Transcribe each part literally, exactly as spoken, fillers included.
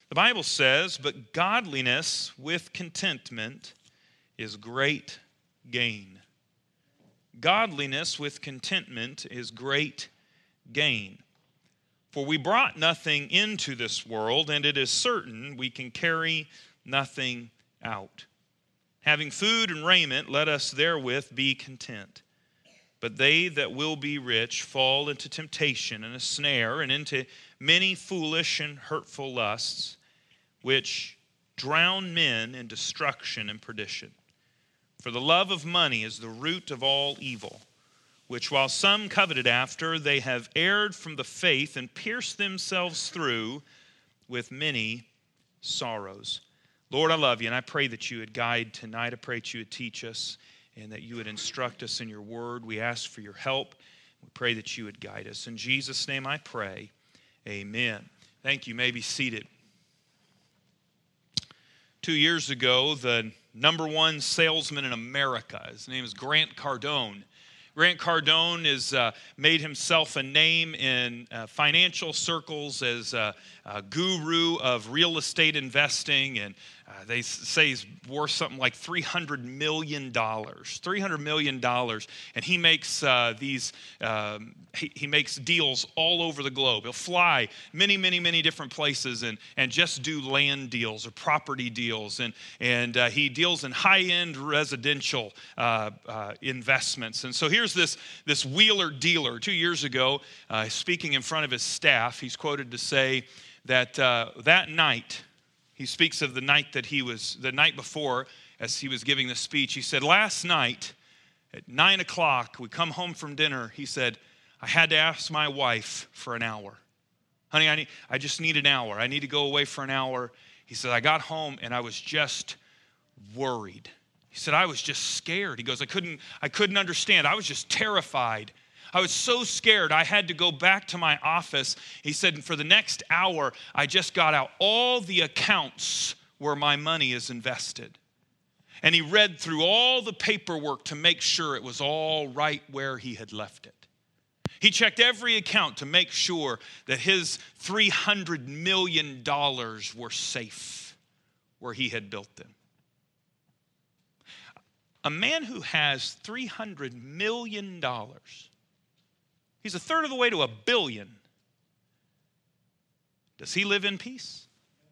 The Bible says, but godliness with contentment is great gain. Godliness with contentment is great gain. For we brought nothing into this world, and it is certain we can carry nothing out. Having food and raiment, let us therewith be content. But they that will be rich fall into temptation and a snare, and into many foolish and hurtful lusts, which drown men in destruction and perdition. For the love of money is the root of all evil, which while some coveted after, they have erred from the faith and pierced themselves through with many sorrows. Lord, I love you, and I pray that you would guide tonight. I pray that you would teach us and that you would instruct us in your word. We ask for your help. We pray that you would guide us. In Jesus' name I pray, amen. Thank you. You may be seated. Two years ago, the number one salesman in America, his name is Grant Cardone. Grant Cardone has uh, made himself a name in uh, financial circles as a, a guru of real estate investing, and uh, they say he's worth something like three hundred million dollars. three hundred million dollars, and he makes uh, these um, he, he makes deals all over the globe. He'll fly many, many, many different places and and just do land deals or property deals, and and uh, he deals in high-end residential uh, uh, investments. And so here's this this wheeler dealer. Two years ago, uh, speaking in front of his staff, he's quoted to say that uh, that night. He speaks of the night that he was, the night before, as he was giving the speech. He said, last night at nine o'clock, we come home from dinner. He said, I had to ask my wife for an hour. Honey, I need, I just need an hour. I need to go away for an hour. He said, I got home and I was just worried. He said, I was just scared. He goes, I couldn't, I couldn't understand. I was just terrified. I was so scared I had to go back to my office. He said, and for the next hour, I just got out all the accounts where my money is invested. And he read through all the paperwork to make sure it was all right where he had left it. He checked every account to make sure that his three hundred million dollars were safe where he had built them. A man who has three hundred million dollars, he's a third of the way to a billion. Does he live in peace?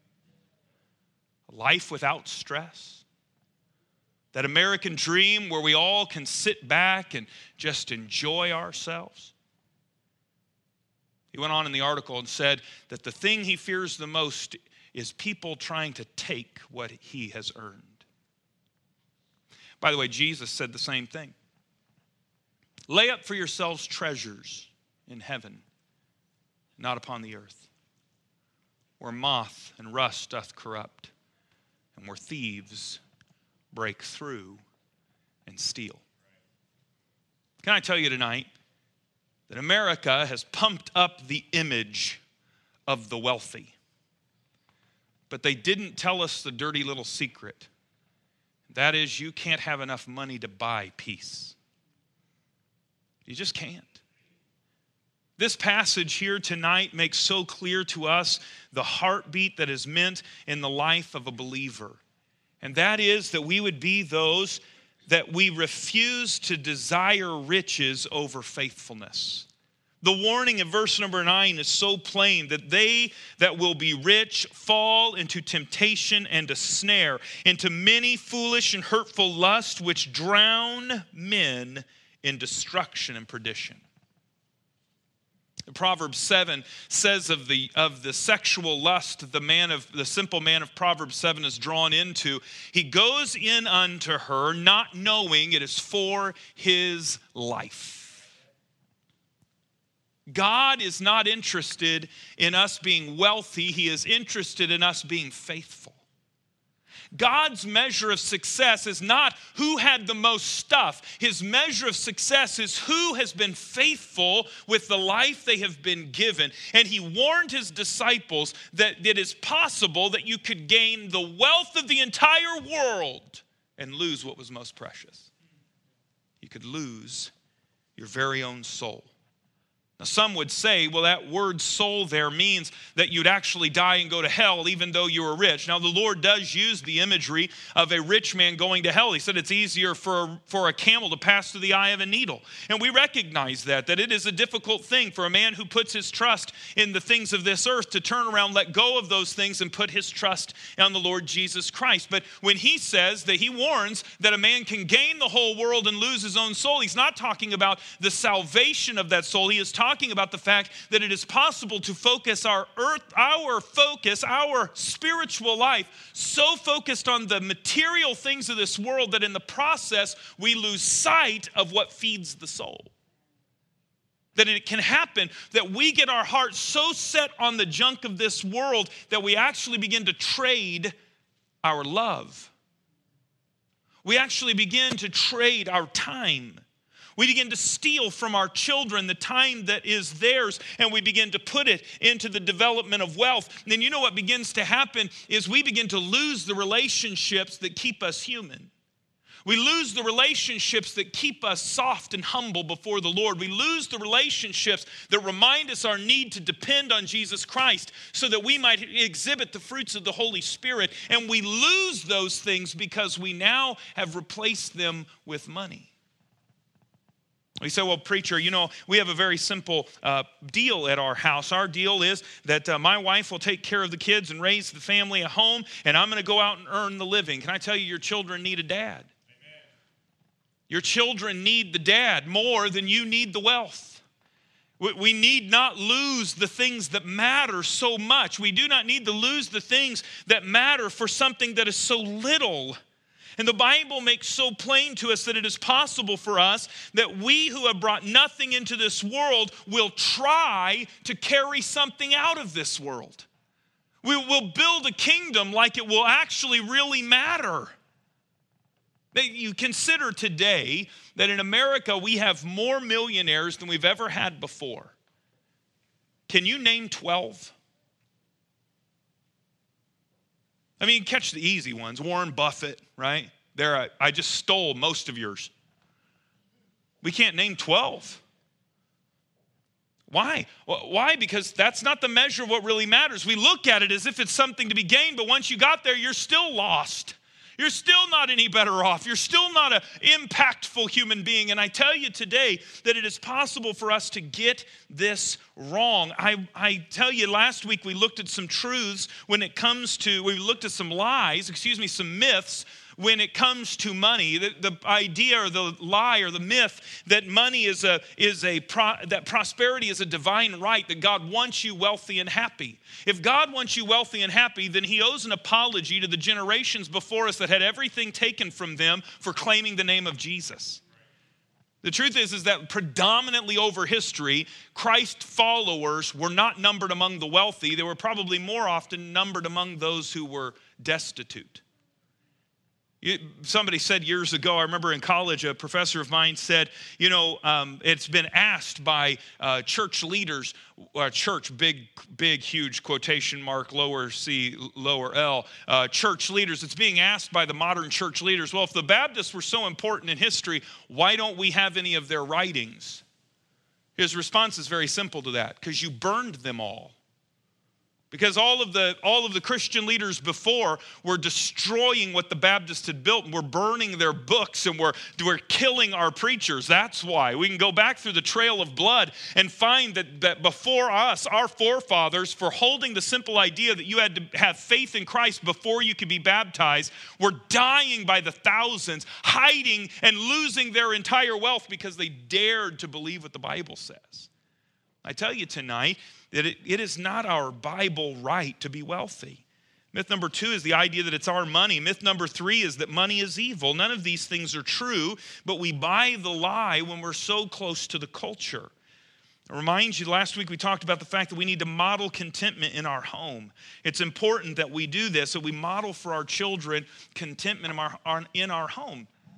A life without stress? That American dream where we all can sit back and just enjoy ourselves? He went on in the article and said that the thing he fears the most is people trying to take what he has earned. By the way, Jesus said the same thing. Lay up for yourselves treasures in heaven, not upon the earth, where moth and rust doth corrupt, and where thieves break through and steal. Can I tell you tonight that America has pumped up the image of the wealthy, but they didn't tell us the dirty little secret. That is, you can't have enough money to buy peace. You just can't. This passage here tonight makes so clear to us the heartbeat that is meant in the life of a believer. And that is that we would be those that we refuse to desire riches over faithfulness. The warning in verse number nine is so plain that they that will be rich fall into temptation and a snare, into many foolish and hurtful lusts which drown men in destruction and perdition. Proverbs seven says of the of the sexual lust the man of the simple man of Proverbs seven is drawn into. He goes in unto her, not knowing it is for his life. God is not interested in us being wealthy. He is interested in us being faithful. God's measure of success is not who had the most stuff. His measure of success is who has been faithful with the life they have been given. And he warned his disciples that it is possible that you could gain the wealth of the entire world and lose what was most precious. You could lose your very own soul. Now, some would say, well, that word soul there means that you'd actually die and go to hell even though you were rich. Now, the Lord does use the imagery of a rich man going to hell. He said it's easier for, for a camel to pass through the eye of a needle. And we recognize that, that it is a difficult thing for a man who puts his trust in the things of this earth to turn around, let go of those things, and put his trust on the Lord Jesus Christ. But when he says that he warns that a man can gain the whole world and lose his own soul, he's not talking about the salvation of that soul. He is talking talking about the fact that it is possible to focus our earth, our focus, our spiritual life so focused on the material things of this world that in the process we lose sight of what feeds the soul. That it can happen that we get our hearts so set on the junk of this world that we actually begin to trade our love. We actually begin to trade our time. We begin to steal from our children the time that is theirs, and we begin to put it into the development of wealth. And then you know what begins to happen is we begin to lose the relationships that keep us human. We lose the relationships that keep us soft and humble before the Lord. We lose the relationships that remind us our need to depend on Jesus Christ so that we might exhibit the fruits of the Holy Spirit. And we lose those things because we now have replaced them with money. We say, well, preacher, you know, we have a very simple uh, deal at our house. Our deal is that uh, my wife will take care of the kids and raise the family at home, and I'm going to go out and earn the living. Can I tell you, your children need a dad? Amen. Your children need the dad more than you need the wealth. We, we need not lose the things that matter so much. We do not need to lose the things that matter for something that is so little. And the Bible makes so plain to us that it is possible for us that we who have brought nothing into this world will try to carry something out of this world. We will build a kingdom like it will actually really matter. You consider today that in America we have more millionaires than we've ever had before. Can you name twelve? I mean, catch the easy ones. Warren Buffett, right? There, I, I just stole most of yours. We can't name twelve. Why? Why? Because that's not the measure of what really matters. We look at it as if it's something to be gained, but once you got there, you're still lost. You're still not any better off. You're still not an impactful human being. And I tell you today that it is possible for us to get this wrong. I, I tell you, last week we looked at some truths when it comes to, we looked at some lies, excuse me, some myths when it comes to money. The, the idea or the lie or the myth that money is a, is a pro, that prosperity is a divine right, that God wants you wealthy and happy. If God wants you wealthy and happy, then he owes an apology to the generations before us that had everything taken from them for claiming the name of Jesus. The truth is, is that predominantly over history, Christ followers were not numbered among the wealthy. They were probably more often numbered among those who were destitute. Somebody said years ago, I remember in college, a professor of mine said, you know, um, it's been asked by uh, church leaders, uh, church, big, big, huge quotation mark, lower C, lower L, uh, church leaders. It's being asked by the modern church leaders, well, if the Baptists were so important in history, why don't we have any of their writings? His response is very simple to that, because you burned them all. Because all of the all of the Christian leaders before were destroying what the Baptists had built, and were burning their books, and were, were killing our preachers. That's why. We can go back through the trail of blood and find that, that before us, our forefathers, for holding the simple idea that you had to have faith in Christ before you could be baptized, were dying by the thousands, hiding and losing their entire wealth because they dared to believe what the Bible says. I tell you tonight that it, it is not our Bible right to be wealthy. Myth number two is the idea that it's our money. Myth number three is that money is evil. None of these things are true, but we buy the lie when we're so close to the culture. I remind you, last week we talked about the fact that we need to model contentment in our home. It's important that we do this, that we model for our children contentment in our, in our home.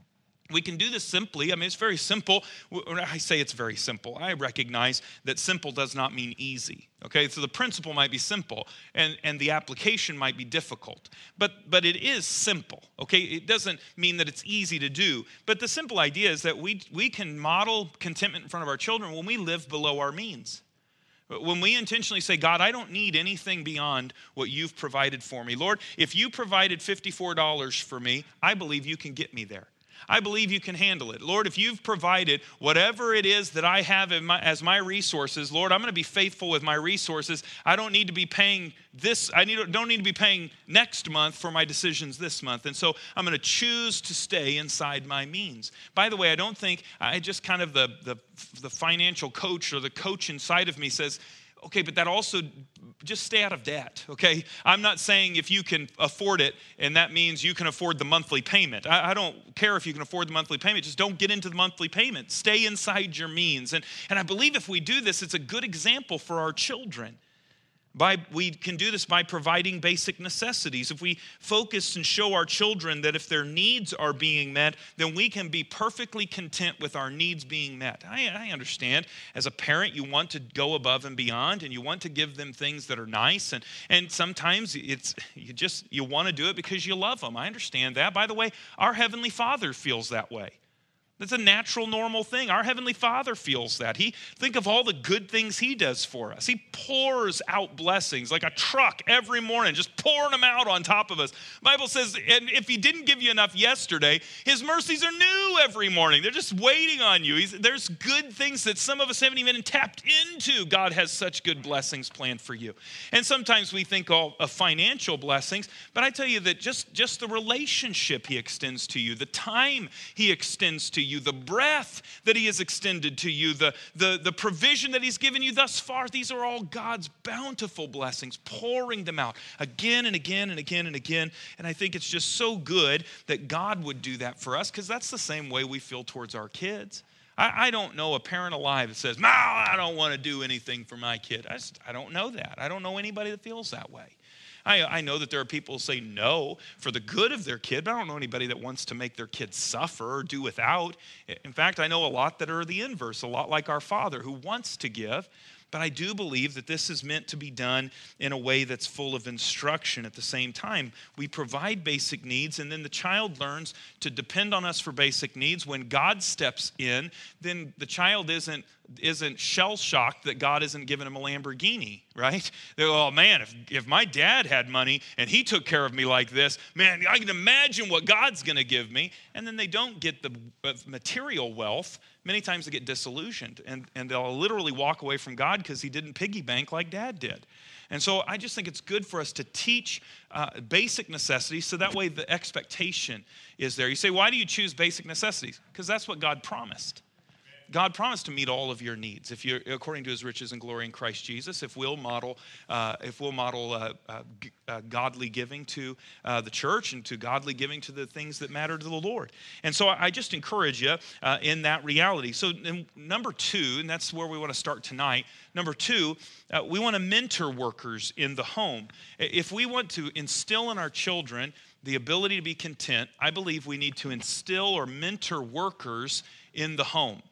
We can do this simply. I mean, it's very simple. When I say it's very simple, I recognize that simple does not mean easy. Okay, so the principle might be simple and, and the application might be difficult. But but it is simple. Okay, it doesn't mean that it's easy to do. But the simple idea is that we we can model contentment in front of our children when we live below our means. When we intentionally say, God, I don't need anything beyond what you've provided for me. Lord, if you provided fifty-four dollars for me, I believe you can get me there. I believe you can handle it. Lord, if you've provided whatever it is that I have in my, as my resources, Lord, I'm going to be faithful with my resources. I don't need to be paying this. I need, don't need to be paying next month for my decisions this month. And so I'm going to choose to stay inside my means. By the way, I don't think, I just kind of the, the, the financial coach or the coach inside of me says, okay, but that also, just stay out of debt, okay? I'm not saying if you can afford it, and that means you can afford the monthly payment. I, I don't care if you can afford the monthly payment. Just don't get into the monthly payment. Stay inside your means. And, and I believe if we do this, it's a good example for our children. By, we can do this by providing basic necessities. If we focus and show our children that if their needs are being met, then we can be perfectly content with our needs being met. I, I understand as a parent, you want to go above and beyond and you want to give them things that are nice. And, and sometimes it's you just you want to do it because you love them. I understand that. By the way, our Heavenly Father feels that way. That's a natural, normal thing. Our Heavenly Father feels that. He think of all the good things He does for us. He pours out blessings like a truck every morning, just pouring them out on top of us. The Bible says, and if He didn't give you enough yesterday, His mercies are new every morning. They're just waiting on you. He's, there's good things that some of us haven't even tapped into. God has such good blessings planned for you. And sometimes we think all of financial blessings, but I tell you that just, just the relationship He extends to you, the time He extends to you, you, the breath that He has extended to you, the, the, the provision that He's given you thus far, these are all God's bountiful blessings, pouring them out again and again and again and again. And I think it's just so good that God would do that for us because that's the same way we feel towards our kids. I, I don't know a parent alive that says, no, I don't want to do anything for my kid. I, just, I don't know that. I don't know anybody that feels that way. I, I know that there are people who say no for the good of their kid, but I don't know anybody that wants to make their kid suffer or do without. In fact, I know a lot that are the inverse, a lot like our Father who wants to give. But I do believe that this is meant to be done in a way that's full of instruction at the same time. We provide basic needs, and then the child learns to depend on us for basic needs. When God steps in, then the child isn't isn't shell-shocked that God isn't giving him a Lamborghini, right? They go, oh man, if, if my dad had money and he took care of me like this, man, I can imagine what God's going to give me. And then they don't get the material wealth. Many times they get disillusioned, and, and they'll literally walk away from God because He didn't piggy bank like Dad did. And so I just think it's good for us to teach uh, basic necessities so that way the expectation is there. You say, why do you choose basic necessities? Because that's what God promised. God promised to meet all of your needs if you're according to His riches and glory in Christ Jesus. If we'll model, uh, if we'll model uh, uh, g- uh, godly giving to uh, the church and to godly giving to the things that matter to the Lord. And so I just encourage you uh, in that reality. So number two, and that's where we want to start tonight. Number two, uh, we want to mentor workers in the home. If we want to instill in our children the ability to be content, I believe we need to instill or mentor workers in the home.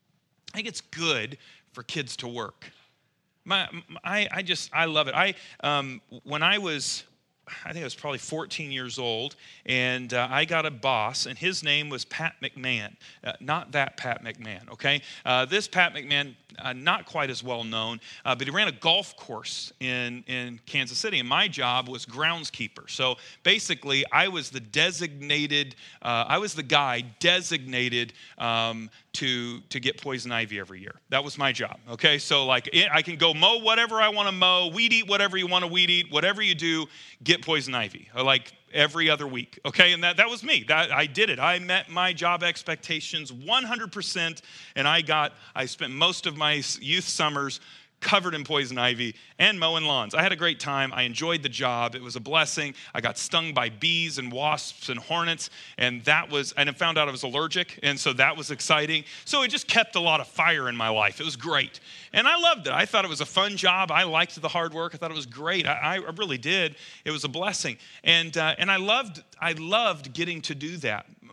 I think it's good for kids to work. My, I, I just, I love it. I, um, when I was, I think I was probably fourteen years old, and uh, I got a boss, and his name was Pat McMahon. Uh, not that Pat McMahon, okay? Uh, this Pat McMahon, uh, not quite as well known, uh, but he ran a golf course in, in Kansas City, and my job was groundskeeper. So basically, I was the designated, uh, I was the guy designated um, to, to get poison ivy every year. That was my job, okay? So like, it, I can go mow whatever I want to mow, weed eat whatever you want to weed eat, whatever you do, get poison ivy, or like every other week, okay? And that, that was me. That, I did it. I met my job expectations one hundred percent, and I got, I spent most of my youth summers covered in poison ivy and mowing lawns. I had a great time. I enjoyed the job. It was a blessing. I got stung by bees and wasps and hornets, and that was, and I found out I was allergic, and so that was exciting. So it just kept a lot of fire in my life. It was great. And I loved it. I thought it was a fun job. I liked the hard work. I thought it was great. I, I really did. It was a blessing. And uh, and I loved I loved getting to do that.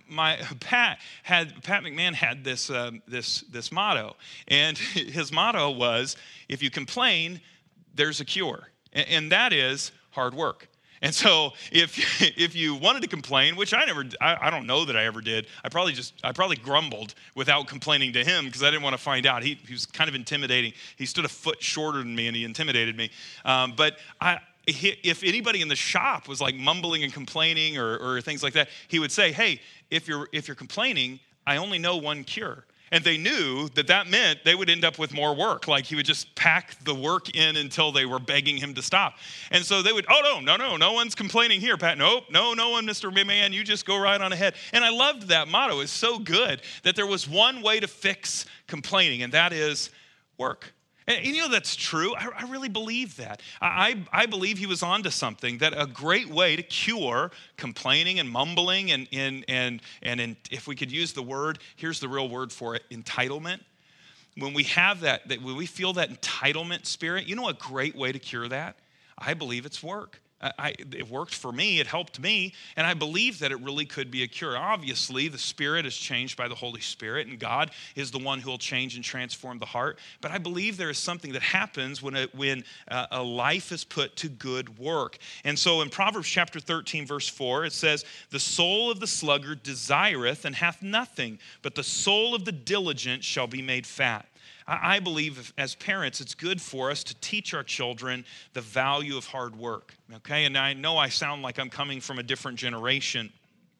my Pat had Pat McMahon had this um, this this motto, and his motto was, "If you complain, there's a cure," and, and that is hard work. And so if if you wanted to complain, which I never, I, I don't know that I ever did. I probably just, I probably grumbled without complaining to him because I didn't want to find out. He, he was kind of intimidating. He stood a foot shorter than me and he intimidated me. Um, but I, if anybody in the shop was like mumbling and complaining or, or things like that, he would say, "Hey, if you're if you're complaining, I only know one cure." And they knew that that meant they would end up with more work. Like he would just pack the work in until they were begging him to stop. And so they would, "Oh, no, no, no, no one's complaining here, Pat. Nope, no, no one, Mister Man, you just go right on ahead." And I loved that motto. It's so good that there was one way to fix complaining, and that is work. And you know that's true. I, I really believe that. I, I believe he was onto something, that a great way to cure complaining and mumbling and, and, and, and in, if we could use the word, here's the real word for it, entitlement. When we have that, that when we feel that entitlement spirit, you know a great way to cure that? I believe it's work. I, it worked for me, it helped me, and I believe that it really could be a cure. Obviously, the Spirit is changed by the Holy Spirit, and God is the one who will change and transform the heart. But I believe there is something that happens when a, when a, a life is put to good work. And so in Proverbs chapter thirteen, verse four, it says, "The soul of the sluggard desireth and hath nothing, but the soul of the diligent shall be made fat." I believe as parents, it's good for us to teach our children the value of hard work, okay? And I know I sound like I'm coming from a different generation.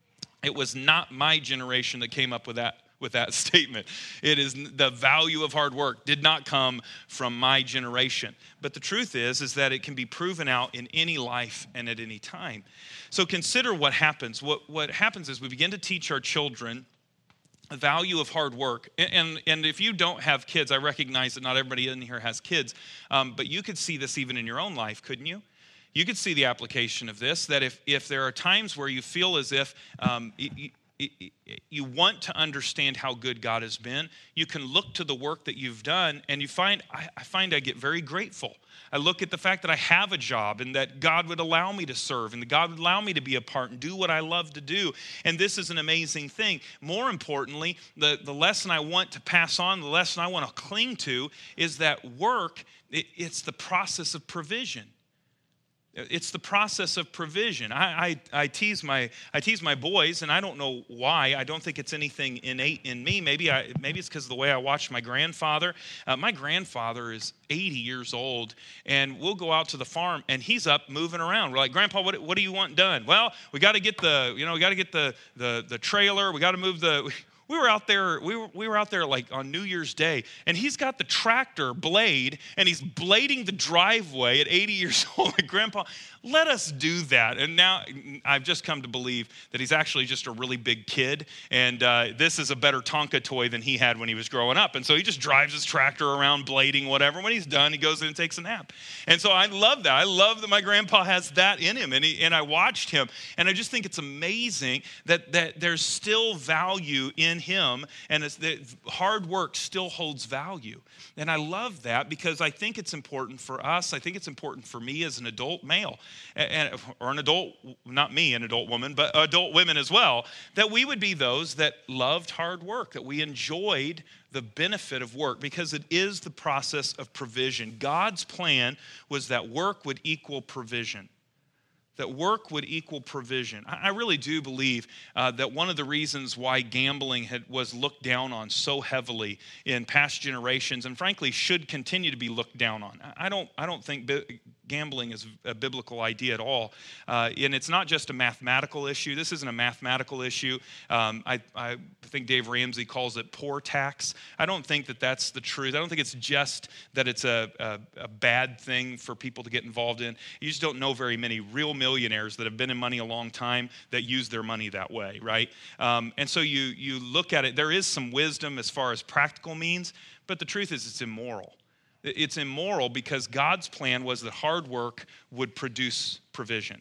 It was not my generation that came up with that, with that statement. It is the value of hard work did not come from my generation. But the truth is, is that it can be proven out in any life and at any time. So consider what happens. What, what happens is we begin to teach our children the value of hard work. And, and if you don't have kids, I recognize that not everybody in here has kids, um, but you could see this even in your own life, couldn't you? You could see the application of this, that if, if there are times where you feel as if um, you, you, you want to understand how good God has been, you can look to the work that you've done, and you find, I, I find I get very grateful. I look at the fact that I have a job and that God would allow me to serve and that God would allow me to be a part and do what I love to do. And this is an amazing thing. More importantly, the, the lesson I want to pass on, the lesson I want to cling to is that work, it, it's the process of provision. It's the process of provision. I, I, I tease my I tease my boys, and I don't know why. I don't think it's anything innate in me. Maybe I maybe it's because of the way I watched my grandfather. Uh, my grandfather is eighty years old, and we'll go out to the farm, and he's up moving around. We're like, "Grandpa, what what do you want done?" "Well, we got to get the you know we got to get the the the trailer. We got to move the." We were out there, we were, we were out there like on New Year's Day, and he's got the tractor blade, and he's blading the driveway at eighty years old. Like, "Grandpa, let us do that." And now I've just come to believe that he's actually just a really big kid, and uh, this is a better Tonka toy than he had when he was growing up. And so he just drives his tractor around blading whatever. When he's done, he goes in and takes a nap. And so I love that. I love that my grandpa has that in him, and, he, and I watched him, and I just think it's amazing that, that there's still value in him, and it's that hard work still holds value. And I love that because I think it's important for us. I think it's important for me as an adult male, and, or an adult, not me, an adult woman, but adult women as well, that we would be those that loved hard work, that we enjoyed the benefit of work, because it is the process of provision. God's plan was that work would equal provision. That work would equal provision. I really do believe uh, that one of the reasons why gambling had, was looked down on so heavily in past generations, and frankly should continue to be looked down on. I don't, I don't think bi- gambling is a biblical idea at all. Uh, and it's not just a mathematical issue. This isn't a mathematical issue. Um, I, I think Dave Ramsey calls it poor tax. I don't think that that's the truth. I don't think it's just that it's a, a, a bad thing for people to get involved in. You just don't know very many real millionaires that have been in money a long time that use their money that way, right? Um, and so you you look at it, there is some wisdom as far as practical means, but the truth is it's immoral. It's immoral because God's plan was that hard work would produce provision.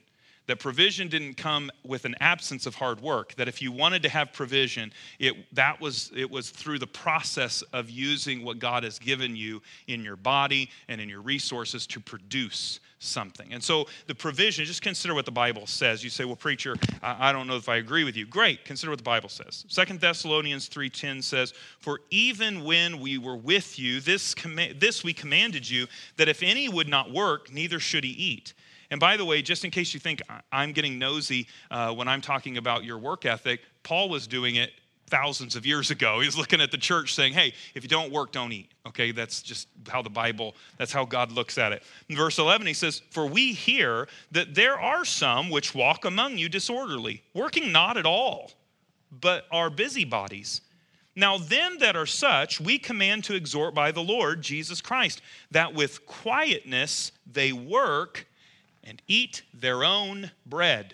That provision didn't come with an absence of hard work. That if you wanted to have provision, it that was it was through the process of using what God has given you in your body and in your resources to produce something. And so the provision, just consider what the Bible says. You say, well, preacher, I, I don't know if I agree with you. Great, consider what the Bible says. Second Thessalonians three ten says, for even when we were with you, this, com- this we commanded you, that if any would not work, neither should he eat. And by the way, just in case you think I'm getting nosy uh, when I'm talking about your work ethic, Paul was doing it thousands of years ago. He was looking at the church saying, hey, if you don't work, don't eat. Okay, that's just how the Bible, that's how God looks at it. In verse eleven, he says, for we hear that there are some which walk among you disorderly, working not at all, but are busybodies. Now them that are such, we command to exhort by the Lord Jesus Christ, that with quietness they work and eat their own bread.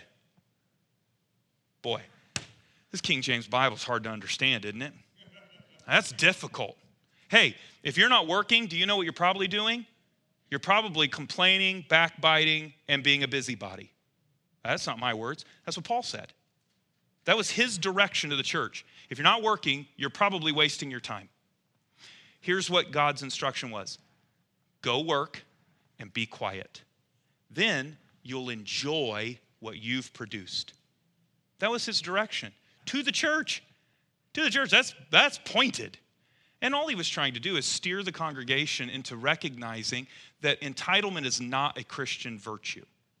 Boy, this King James Bible is hard to understand, isn't it? That's difficult. Hey, if you're not working, do you know what you're probably doing? You're probably complaining, backbiting, and being a busybody. That's not my words. That's what Paul said. That was his direction to the church. If you're not working, you're probably wasting your time. Here's what God's instruction was. Go work and be quiet. Then you'll enjoy what you've produced. That was his direction to the church. To the church, that's, that's pointed. And all he was trying to do is steer the congregation into recognizing that entitlement is not a Christian virtue.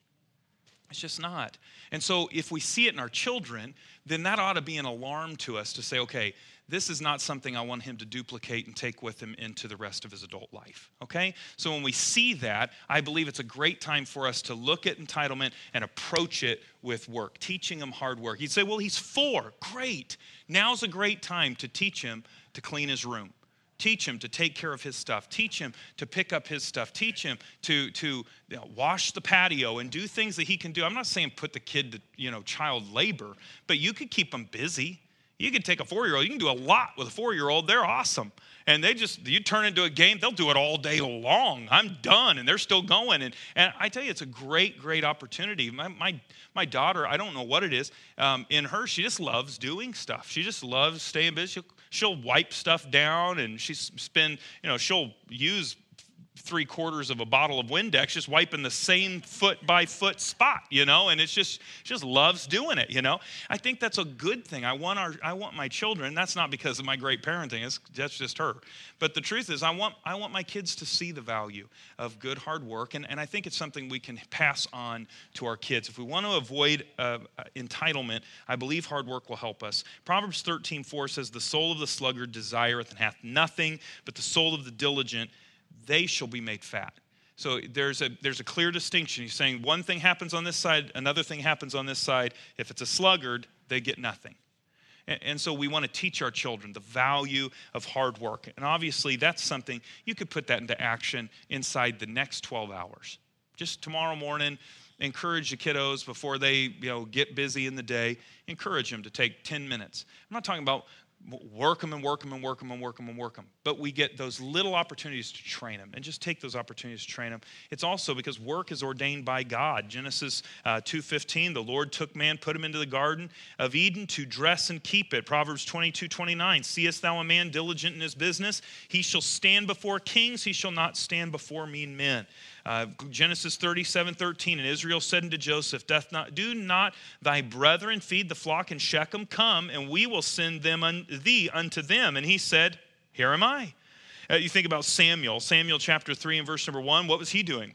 It's just not. And so if we see it in our children, then that ought to be an alarm to us to say, okay, this is not something I want him to duplicate and take with him into the rest of his adult life, okay? So when we see that, I believe it's a great time for us to look at entitlement and approach it with work, teaching him hard work. You'd say, well, he's four. Great. Now's a great time to teach him to clean his room. Teach him to take care of his stuff. Teach him to pick up his stuff. Teach him to, to you know, wash the patio and do things that he can do. I'm not saying put the kid to, you know, child labor, but you could keep him busy. You can take a four-year-old. You can do a lot with a four-year-old. They're awesome. And they just, you turn into a game, they'll do it all day long. I'm done, and they're still going. And, and I tell you, it's a great, great opportunity. My my, my daughter, I don't know what it is. Um, in her, she just loves doing stuff. She just loves staying busy. She'll, she'll wipe stuff down, and she's spend, you know, she'll use three quarters of a bottle of Windex just wiping the same foot by foot spot, you know, and it's just, she just loves doing it, you know. I think that's a good thing. I want our, I want my children, that's not because of my great parenting, it's, that's just her. But the truth is I want, I want my kids to see the value of good hard work, and, and I think it's something we can pass on to our kids. If we want to avoid uh, entitlement, I believe hard work will help us. Proverbs thirteen four says, the soul of the sluggard desireth and hath nothing, but the soul of the diligent, they shall be made fat. So there's a there's a clear distinction. He's saying one thing happens on this side, another thing happens on this side. If it's a sluggard, they get nothing. And, and so we want to teach our children the value of hard work. And obviously that's something, you could put that into action inside the next twelve hours. Just tomorrow morning, encourage the kiddos before they you know get busy in the day. Encourage them to take ten minutes. I'm not talking about work them and work them and work them and work them and work them. But we get those little opportunities to train them and just take those opportunities to train them. It's also because work is ordained by God. Genesis uh, two fifteen, the Lord took man, put him into the garden of Eden to dress and keep it. Proverbs twenty-two twenty-nine, seest thou a man diligent in his business? He shall stand before kings, he shall not stand before mean men. Uh, Genesis thirty-seven thirteen, and Israel said unto Joseph, Doth not, do not thy brethren feed the flock in Shechem? Come, and we will send them un, thee unto them. And he said, here am I. Uh, you think about Samuel, Samuel chapter three and verse number one, what was he doing?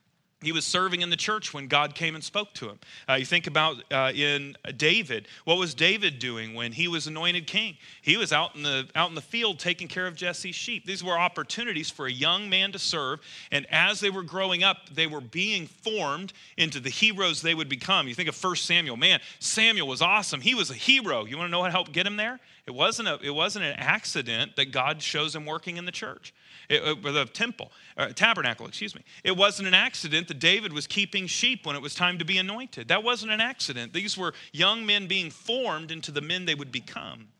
He was serving in the church when God came and spoke to him. Uh, you think about uh, in David. What was David doing when he was anointed king? He was out in the out in the field taking care of Jesse's sheep. These were opportunities for a young man to serve. And as they were growing up, they were being formed into the heroes they would become. You think of First Samuel. Man, Samuel was awesome. He was a hero. You want to know what helped get him there? It wasn't a, it wasn't an accident that God shows him working in the church. It, uh, the temple, uh, tabernacle, excuse me. It wasn't an accident that David was keeping sheep when it was time to be anointed. That wasn't an accident. These were young men being formed into the men they would become.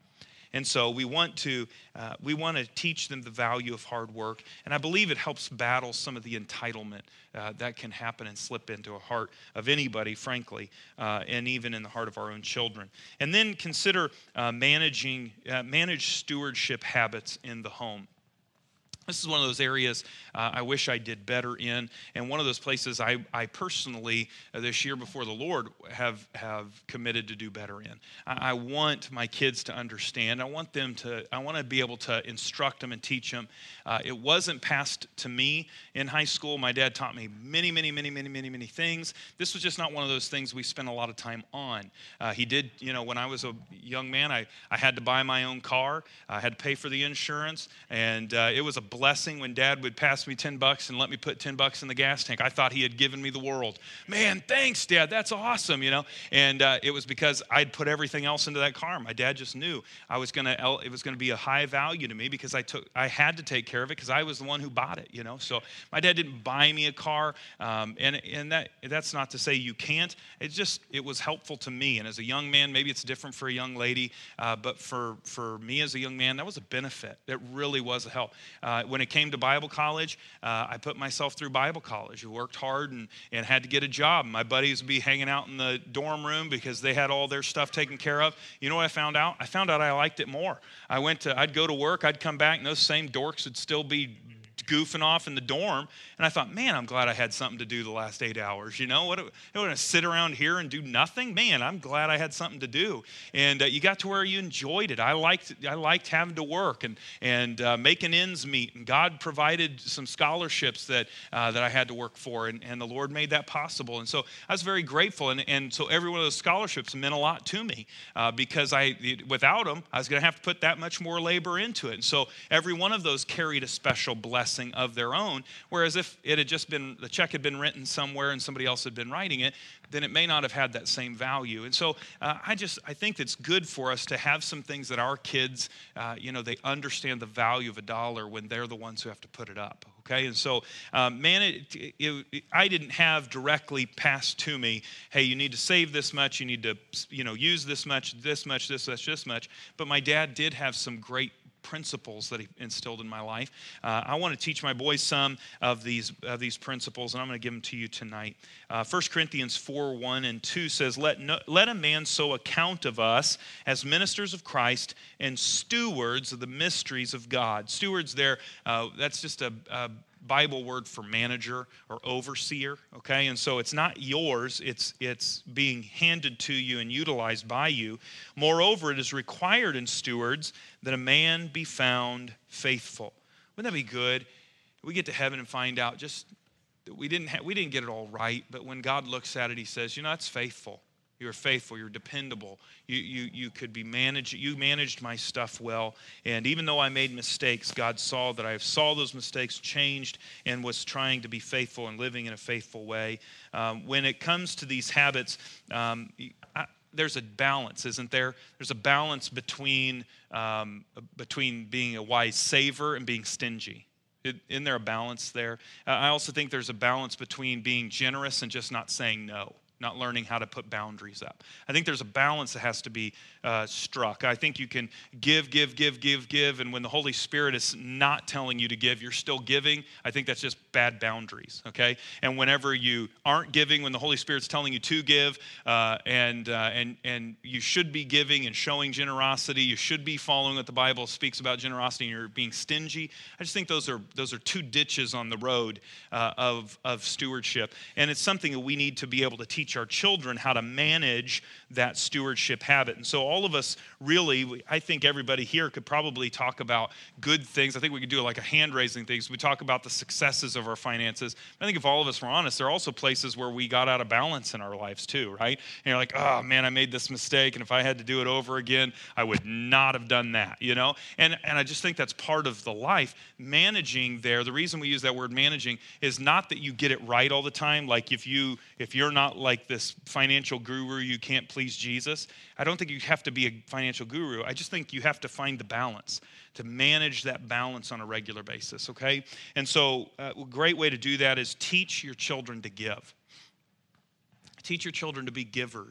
And so we want to uh, we want to teach them the value of hard work. And I believe it helps battle some of the entitlement uh, that can happen and slip into a heart of anybody, frankly, uh, and even in the heart of our own children. And then consider uh, managing uh, manage stewardship habits in the home. This is one of those areas uh, I wish I did better in, and one of those places I, I personally, uh, this year before the Lord, have have committed to do better in. I, I want my kids to understand. I want them to, I want to be able to instruct them and teach them. Uh, it wasn't passed to me in high school. My dad taught me many, many, many, many, many, many things. This was just not one of those things we spent a lot of time on. Uh, he did, you know, when I was a young man, I, I had to buy my own car. I had to pay for the insurance, and uh, it was a blessing when Dad would pass me ten bucks and let me put ten bucks in the gas tank. I thought he had given me the world. Man, thanks, Dad. That's awesome, you know. And uh, it was because I'd put everything else into that car. My dad just knew I was gonna. It was gonna be a high value to me because I took. I had to take care of it because I was the one who bought it, you know. So my dad didn't buy me a car, um, and and that that's not to say you can't. It just it was helpful to me. And as a young man, maybe it's different for a young lady, uh, but for for me as a young man, that was a benefit. It really was a help. Uh, when it came to Bible college, uh, I put myself through Bible college. I worked hard and, and had to get a job. My buddies would be hanging out in the dorm room because they had all their stuff taken care of. You know what I found out? I found out I liked it more. I went to, I'd go to work, I'd come back, and those same dorks would still be goofing off in the dorm, and I thought, man, I'm glad I had something to do the last eight hours. You know, what? I'm going to sit around here and do nothing. Man, I'm glad I had something to do. And uh, you got to where you enjoyed it. I liked, I liked having to work and and uh, making ends meet. And God provided some scholarships that uh, that I had to work for, and, and the Lord made that possible. And so I was very grateful. And and so every one of those scholarships meant a lot to me uh, because I without them, I was going to have to put that much more labor into it. And so every one of those carried a special blessing of their own, whereas if it had just been, the check had been written somewhere and somebody else had been writing it, then it may not have had that same value. And so uh, I just, I think it's good for us to have some things that our kids, uh, you know, they understand the value of a dollar when they're the ones who have to put it up. Okay, and so, um, man, it, it, it, I didn't have directly passed to me, hey, you need to save this much, you need to, you know, use this much, this much, this much, this much. But my dad did have some great principles that he instilled in my life. Uh, I want to teach my boys some of these of these principles, and I'm going to give them to you tonight. Uh, First Corinthians four, one and two says, let, no, let a man so account of us as ministers of Christ and stewards of the mysteries of God. Stewards there, uh, that's just a, a Bible word for manager or overseer, okay? And so it's not yours, it's it's being handed to you and utilized by you. Moreover, it is required in stewards that a man be found faithful. Wouldn't that be good? We get to heaven and find out just that we didn't ha- we didn't get it all right, but when God looks at it, he says, you know, that's faithful. You're faithful. You're dependable. You you you could be managed. You managed my stuff well. And even though I made mistakes, God saw that I saw those mistakes, changed, and was trying to be faithful and living in a faithful way. Um, when it comes to these habits, um, I, there's a balance, isn't there? There's a balance between um, between being a wise saver and being stingy. Isn't there a balance there? Uh, I also think there's a balance between being generous and just not saying no. Not learning how to put boundaries up. I think there's a balance that has to be uh, struck. I think you can give, give, give, give, give, and when the Holy Spirit is not telling you to give, you're still giving. I think that's just bad boundaries, okay? And whenever you aren't giving, when the Holy Spirit's telling you to give, uh, and uh, and and you should be giving and showing generosity, you should be following what the Bible speaks about generosity, and you're being stingy. I just think those are those are two ditches on the road uh, of of stewardship, and it's something that we need to be able to teach our children how to manage that stewardship habit. And so all of us really, I think everybody here could probably talk about good things. I think we could do like a hand-raising thing. So we talk about the successes of our finances. I think if all of us were honest, there are also places where we got out of balance in our lives too, right? And you're like, oh man, I made this mistake, and if I had to do it over again, I would not have done that, you know? And and I just think that's part of the life. Managing there, the reason we use that word managing is not that you get it right all the time. Like if you if you're not like this financial guru, you can't please Jesus. I don't think you have to be a financial guru. I just think you have to find the balance, to manage that balance on a regular basis, okay? And so uh, a great way to do that is teach your children to give. Teach your children to be givers.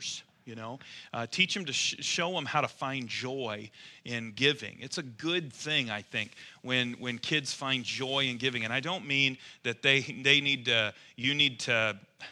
you know. Uh, teach them to sh- show them how to find joy in giving. It's a good thing, I think, when when kids find joy in giving. And I don't mean that they they need to, you need to,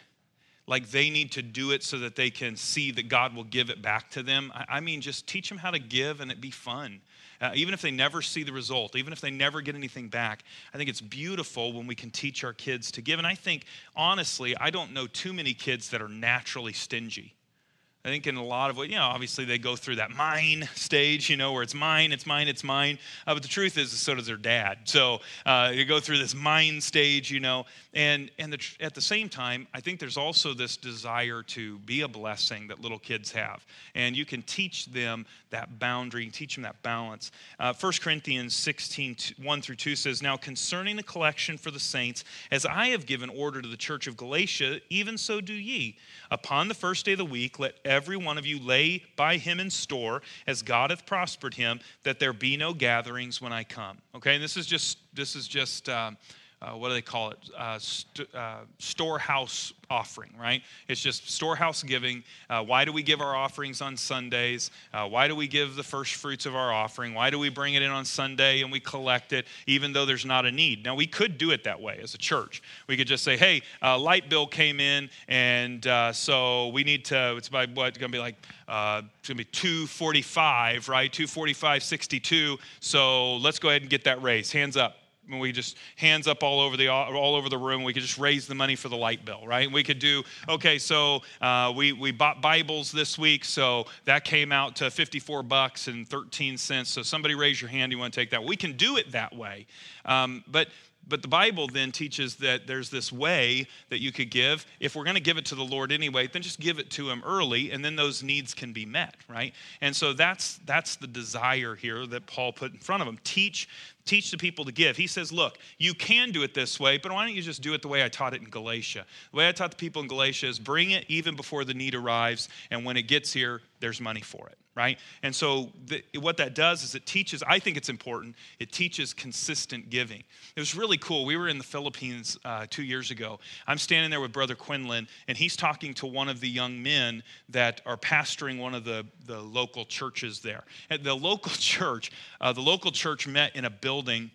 like they need to do it so that they can see that God will give it back to them. I, I mean, just teach them how to give and it be fun. Uh, even if they never see the result, even if they never get anything back, I think it's beautiful when we can teach our kids to give. And I think, honestly, I don't know too many kids that are naturally stingy. I think in a lot of ways, you know, obviously they go through that mine stage, you know, where it's mine, it's mine, it's mine. Uh, but the truth is, so does their dad. So uh, you go through this mine stage, you know, and and the, at the same time, I think there's also this desire to be a blessing that little kids have. And you can teach them that boundary, teach them that balance. Uh, First Corinthians sixteen, one through two says, "Now concerning the collection for the saints, as I have given order to the church of Galatia, even so do ye. Upon the first day of the week, let every one of you lay by him in store, as God hath prospered him, that there be no gatherings when I come." Okay, and this is just this is just um, uh, what do they call it? Uh, st- uh, storehouse offering, right? It's just storehouse giving. Uh, why do we give our offerings on Sundays? Uh, why do we give the first fruits of our offering? Why do we bring it in on Sunday and we collect it, even though there's not a need? Now, we could do it that way as a church. We could just say, hey, uh, light bill came in, and uh, so we need to, it's by what, it's going to be like, uh, it's going to be two forty-five, right? two forty-five sixty-two. So let's go ahead and get that raised. Hands up. And we just hands up all over the all over the room. We could just raise the money for the light bill, right? We could do okay. So uh, we we bought Bibles this week, so that came out to fifty-four bucks and thirteen cents. So somebody raise your hand. You want to take that? We can do it that way, um, but. But the Bible then teaches that there's this way that you could give. If we're going to give it to the Lord anyway, then just give it to him early, and then those needs can be met, right? And so that's that's the desire here that Paul put in front of him. Teach, teach the people to give. He says, look, you can do it this way, but why don't you just do it the way I taught it in Galatia? The way I taught the people in Galatia is bring it even before the need arrives, and when it gets here, there's money for it. Right? And so the, what that does is it teaches, I think it's important, it teaches consistent giving. It was really cool. We were in the Philippines uh, two years ago. I'm standing there with Brother Quinlan, and he's talking to one of the young men that are pastoring one of the, the local churches there. At the local church, uh, the local church met in a building.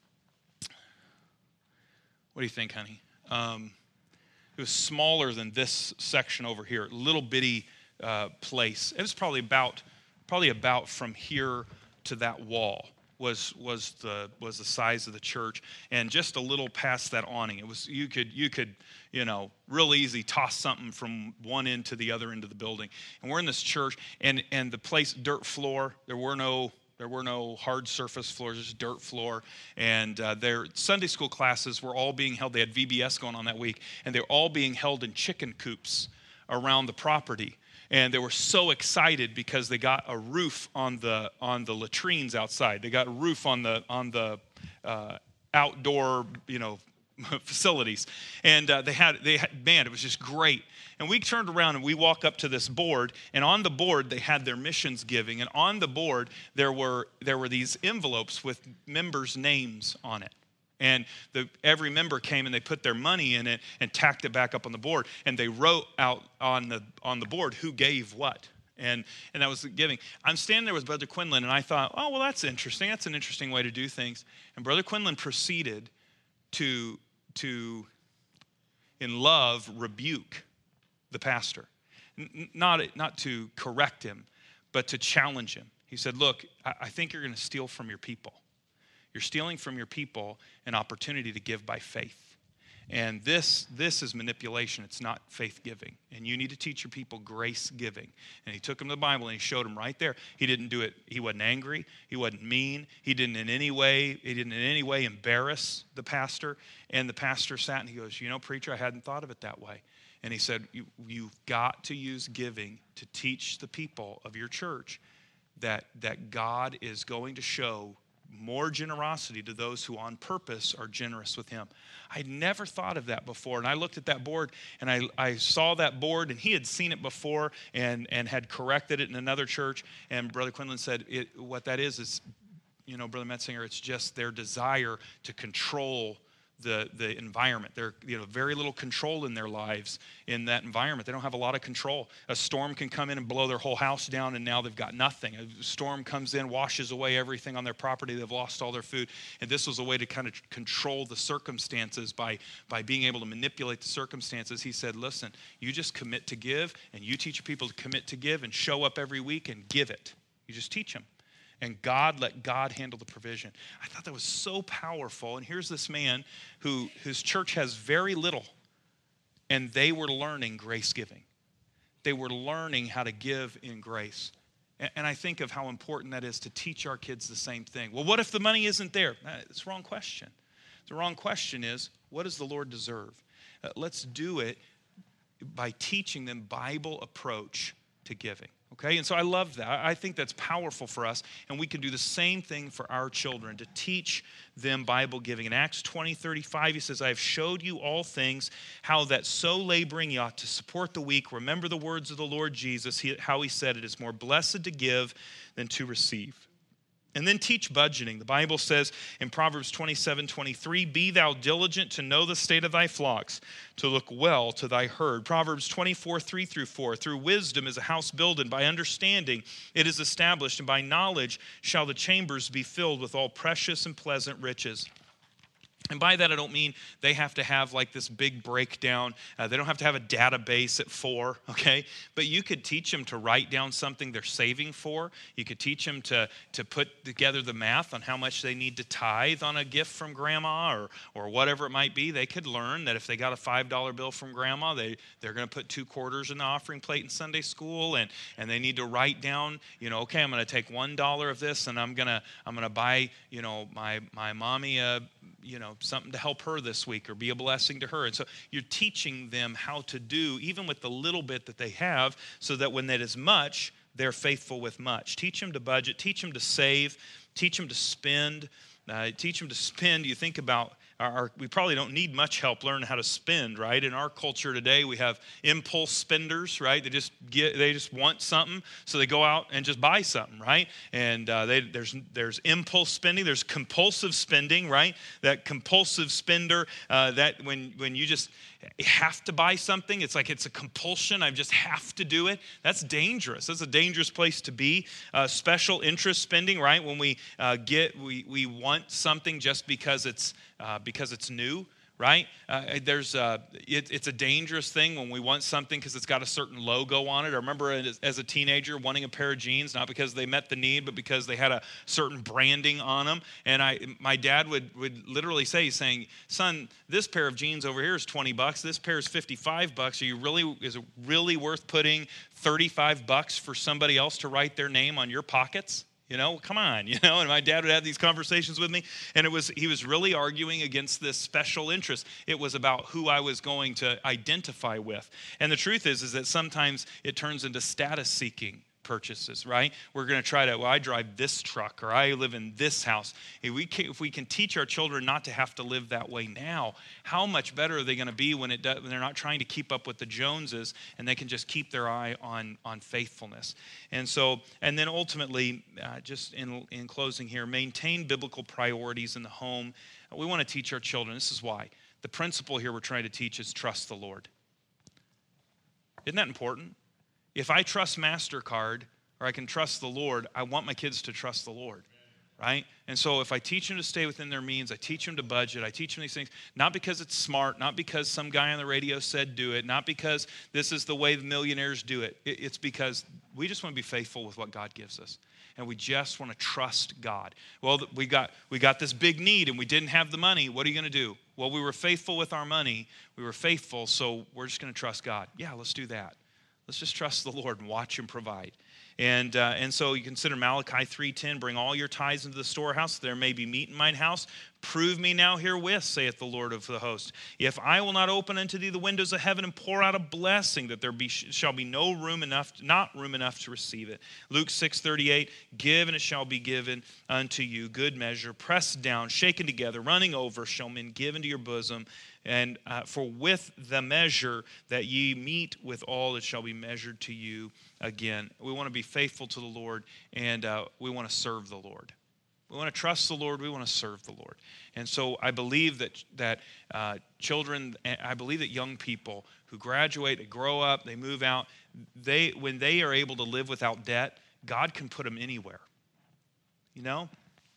What do you think, honey? Um, it was smaller than this section over here, little bitty uh, place. It was probably about... Probably about from here to that wall was was the was the size of the church, and just a little past that awning. It was you could you could you know real easy toss something from one end to the other end of the building. And we're in this church, and and the place dirt floor. There were no there were no hard surface floors, just dirt floor. And uh, their Sunday school classes were all being held. They had V B S going on that week, and they were all being held in chicken coops around the property. And they were so excited because they got a roof on the on the latrines outside. They got a roof on the on the uh, outdoor, you know, facilities. And uh, they had they had man, it was just great. And we turned around and we walk up to this board, and on the board they had their missions giving, and on the board there were there were these envelopes with members' names on it. And the, every member came and they put their money in it and tacked it back up on the board. And they wrote out on the on the board who gave what. And and that was the giving. I'm standing there with Brother Quinlan, and I thought, oh, well, that's interesting. That's an interesting way to do things. And Brother Quinlan proceeded to, to in love, rebuke the pastor. N- not, not to correct him, but to challenge him. He said, look, I, I think you're going to steal from your people. You're stealing from your people an opportunity to give by faith. And this, this is manipulation. It's not faith giving. And you need to teach your people grace giving. And he took them to the Bible and he showed them right there. He didn't do it. He wasn't angry. He wasn't mean. He didn't in any way, he didn't in any way embarrass the pastor. And the pastor sat and he goes, you know, preacher, I hadn't thought of it that way. And he said, you, you've got to use giving to teach the people of your church that, that God is going to show more generosity to those who on purpose are generous with him. I'd never thought of that before. And I looked at that board, and I, I saw that board, and he had seen it before and, and had corrected it in another church. And Brother Quinlan said, it, what that is is, you know, Brother Metzinger, it's just their desire to control the, the environment. They're, you know, very little control in their lives in that environment. They don't have a lot of control. A storm can come in and blow their whole house down, and now they've got nothing. A storm comes in, washes away everything on their property. They've lost all their food. And this was a way to kind of control the circumstances by, by being able to manipulate the circumstances. He said, listen, you just commit to give, and you teach your people to commit to give and show up every week and give it. You just teach them. And God, let God handle the provision. I thought that was so powerful. And here's this man who whose church has very little, and they were learning grace giving. They were learning how to give in grace. And, and I think of how important that is to teach our kids the same thing. Well, what if the money isn't there? It's the wrong question. The wrong question is, what does the Lord deserve? Uh, let's do it by teaching them Bible approach to giving. Okay, and so I love that. I think that's powerful for us, and we can do the same thing for our children, to teach them Bible giving. In Acts twenty thirty-five, he says, I have showed you all things, how that so laboring you ought to support the weak. Remember the words of the Lord Jesus, he, how he said, it is more blessed to give than to receive. And then teach budgeting. The Bible says in Proverbs twenty-seven twenty-three, be thou diligent to know the state of thy flocks, to look well to thy herd. Proverbs twenty-four three through four, through wisdom is a house builded, by understanding it is established, and by knowledge shall the chambers be filled with all precious and pleasant riches. And by that, I don't mean they have to have like this big breakdown. Uh, they don't have to have a database at four, okay? But you could teach them to write down something they're saving for. You could teach them to, to put together the math on how much they need to tithe on a gift from grandma or, or whatever it might be. They could learn that if they got a five dollar bill from grandma, they, they're going to put two quarters in the offering plate in Sunday school, and, and they need to write down, you know, okay, I'm going to take one dollar of this, and I'm going to I'm going to buy, you know, my, my mommy a, you know, something to help her this week or be a blessing to her. And so you're teaching them how to do, even with the little bit that they have, so that when that is much, they're faithful with much. Teach them to budget, teach them to save, teach them to spend, uh, teach them to spend. You think about Our, our, we probably don't need much help learning how to spend, right? In our culture today, we have impulse spenders, right? They just get, they just want something, so they go out and just buy something, right? And uh, they, there's there's impulse spending, there's compulsive spending, right? That compulsive spender, uh, that when when you just have to buy something, it's like it's a compulsion. I just have to do it. That's dangerous. That's a dangerous place to be. Uh, special interest spending, right? When we uh, get we we want something just because it's uh, because it's new, right? Uh, there's uh, it, it's a dangerous thing when we want something because it's got a certain logo on it. I remember as, as a teenager wanting a pair of jeans, not because they met the need, but because they had a certain branding on them. And I, my dad would would literally say, he's saying, "Son, this pair of jeans over here is twenty bucks. This pair is fifty-five bucks. Are you really? Is it really worth putting thirty-five bucks for somebody else to write their name on your pockets?" You know, come on, you know, and my dad would have these conversations with me, and it was he was really arguing against this special interest. It was about who I was going to identify with. And the truth is, is that sometimes it turns into status seeking purchases, right? We're going to try to, well, I drive this truck, or I live in this house. If we can, if we can teach our children not to have to live that way now, how much better are they going to be when it does, when they're not trying to keep up with the Joneses, and they can just keep their eye on on faithfulness. And so, and then ultimately, uh, just in in closing here, maintain biblical priorities in the home. We want to teach our children. This is why the principle here we're trying to teach is trust the Lord. Isn't that important? If I trust MasterCard or I can trust the Lord, I want my kids to trust the Lord, right? And so if I teach them to stay within their means, I teach them to budget, I teach them these things, not because it's smart, not because some guy on the radio said do it, not because this is the way the millionaires do it. It's because we just want to be faithful with what God gives us. And we just want to trust God. Well, we got we got this big need and we didn't have the money. What are you going to do? Well, we were faithful with our money. We were faithful, so we're just going to trust God. Yeah, let's do that. Let's just trust the Lord and watch him provide. And uh, and so you consider Malachi three ten, bring all your tithes into the storehouse, there may be meat in mine house. Prove me now herewith, saith the Lord of the host. If I will not open unto thee the windows of heaven and pour out a blessing, that there be shall be no room enough, not room enough to receive it. Luke six thirty-eight, give and it shall be given unto you. Good measure, pressed down, shaken together, running over, shall men give into your bosom. And uh, for with the measure that ye meet withal, it shall be measured to you again. We want to be faithful to the Lord, and uh, we want to serve the Lord. We want to trust the Lord. We want to serve the Lord. And so I believe that that uh, children, I believe that young people who graduate, they grow up, they move out, they when they are able to live without debt, God can put them anywhere. You know,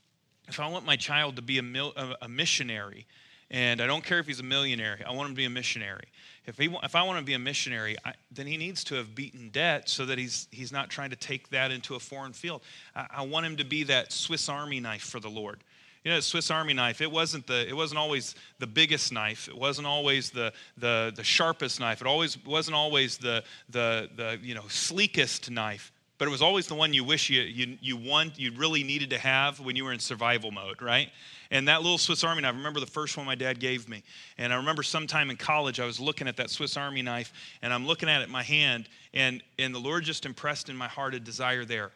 if I want my child to be a, mil, a, a missionary, and I don't care if he's a millionaire, I want him to be a missionary. If he, if I want to be a missionary, I, then he needs to have beaten debt so that he's he's not trying to take that into a foreign field. I, I want him to be that Swiss Army knife for the Lord. You know, the Swiss Army knife, it wasn't the it wasn't always the biggest knife. It wasn't always the the the sharpest knife. It always wasn't always the the the you know sleekest knife. But it was always the one you wish you you you want you really needed to have when you were in survival mode, right? And that little Swiss Army knife, I remember the first one my dad gave me. And I remember sometime in college, I was looking at that Swiss Army knife, and I'm looking at it in my hand, and, and the Lord just impressed in my heart a desire there.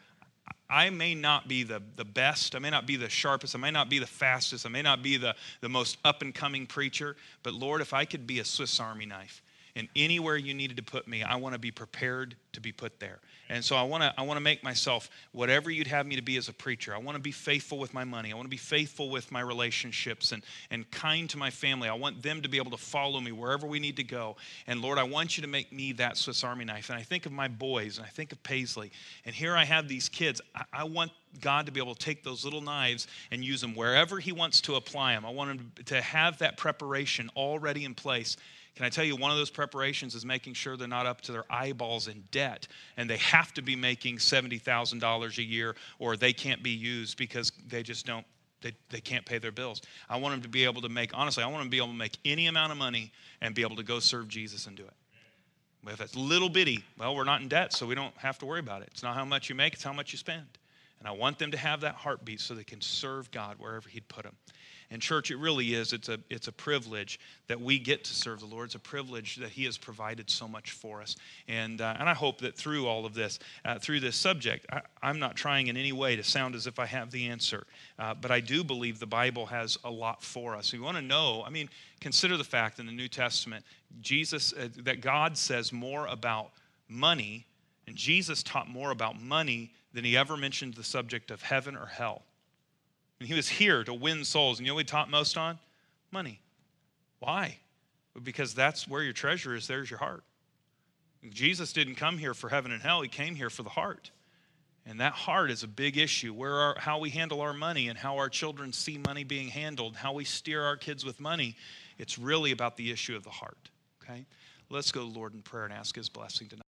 I may not be the, the best, I may not be the sharpest, I may not be the fastest, I may not be the, the most up-and-coming preacher, but Lord, if I could be a Swiss Army knife, and anywhere you needed to put me, I want to be prepared to be put there. And so I want to I want to make myself whatever you'd have me to be as a preacher. I want to be faithful with my money. I want to be faithful with my relationships and, and kind to my family. I want them to be able to follow me wherever we need to go. And Lord, I want you to make me that Swiss Army knife. And I think of my boys, and I think of Paisley. And here I have these kids. I, I want God to be able to take those little knives and use them wherever he wants to apply them. I want him to have that preparation already in place. Can I tell you, one of those preparations is making sure they're not up to their eyeballs in debt, and they have to be making seventy thousand dollars a year, or they can't be used because they just don't, they, they can't pay their bills. I want them to be able to make, honestly, I want them to be able to make any amount of money and be able to go serve Jesus and do it. But if it's little bitty, well, we're not in debt, so we don't have to worry about it. It's not how much you make, it's how much you spend. And I want them to have that heartbeat so they can serve God wherever he'd put them. And church, it really is. It's a, it's a privilege that we get to serve the Lord. It's a privilege that he has provided so much for us. And, uh, and I hope that through all of this, uh, through this subject, I, I'm not trying in any way to sound as if I have the answer. Uh, but I do believe the Bible has a lot for us. We want to know, I mean, consider the fact in the New Testament, Jesus, uh, that God says more about money, and Jesus taught more about money than he ever mentioned the subject of heaven or hell. And he was here to win souls. And you know what he taught most on? Money. Why? Because that's where your treasure is, there's your heart. Jesus didn't come here for heaven and hell. He came here for the heart. And that heart is a big issue. Where our, how we handle our money and how our children see money being handled, how we steer our kids with money, it's really about the issue of the heart. Okay? Let's go to the Lord in prayer and ask his blessing tonight.